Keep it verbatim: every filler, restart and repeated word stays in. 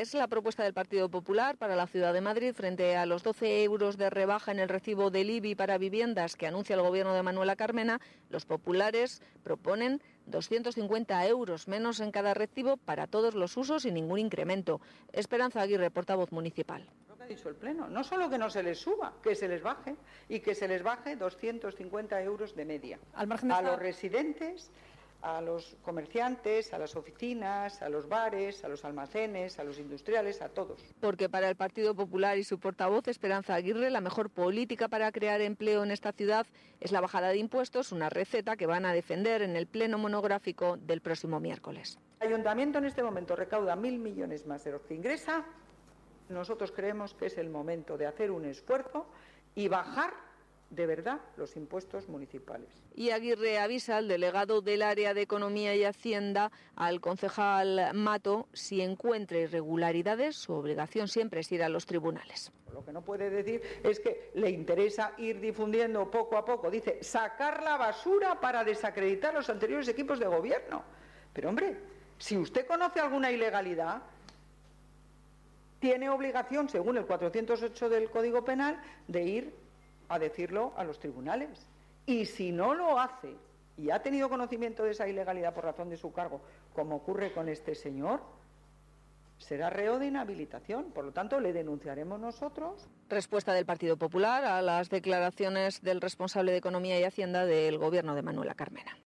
Es la propuesta del Partido Popular para la Ciudad de Madrid frente a los doce euros de rebaja en el recibo del I B I para viviendas que anuncia el gobierno de Manuela Carmena. Los populares proponen doscientos cincuenta euros menos en cada recibo para todos los usos y ningún incremento. Esperanza Aguirre, portavoz municipal. Lo que ha dicho el Pleno, no solo que no se les suba, que se les baje, y que se les baje doscientos cincuenta euros de media. Al margen de a esta... los residentes, a los comerciantes, a las oficinas, a los bares, a los almacenes, a los industriales, a todos. Porque para el Partido Popular y su portavoz, Esperanza Aguirre, la mejor política para crear empleo en esta ciudad es la bajada de impuestos, una receta que van a defender en el pleno monográfico del próximo miércoles. El Ayuntamiento en este momento recauda mil millones más de los que ingresa. Nosotros creemos que es el momento de hacer un esfuerzo y bajar de verdad los impuestos municipales. Y Aguirre avisa al delegado del área de Economía y Hacienda, al concejal Mato, si encuentra irregularidades, su obligación siempre es ir a los tribunales. Lo que no puede decir es que le interesa ir difundiendo poco a poco. Dice, sacar la basura para desacreditar los anteriores equipos de gobierno. Pero hombre, si usted conoce alguna ilegalidad, tiene obligación, según el cuatrocientos ocho del Código Penal, de ir a decirlo a los tribunales. Y si no lo hace y ha tenido conocimiento de esa ilegalidad por razón de su cargo, como ocurre con este señor, será reo de inhabilitación. Por lo tanto, le denunciaremos nosotros. Respuesta del Partido Popular a las declaraciones del responsable de Economía y Hacienda del gobierno de Manuela Carmena.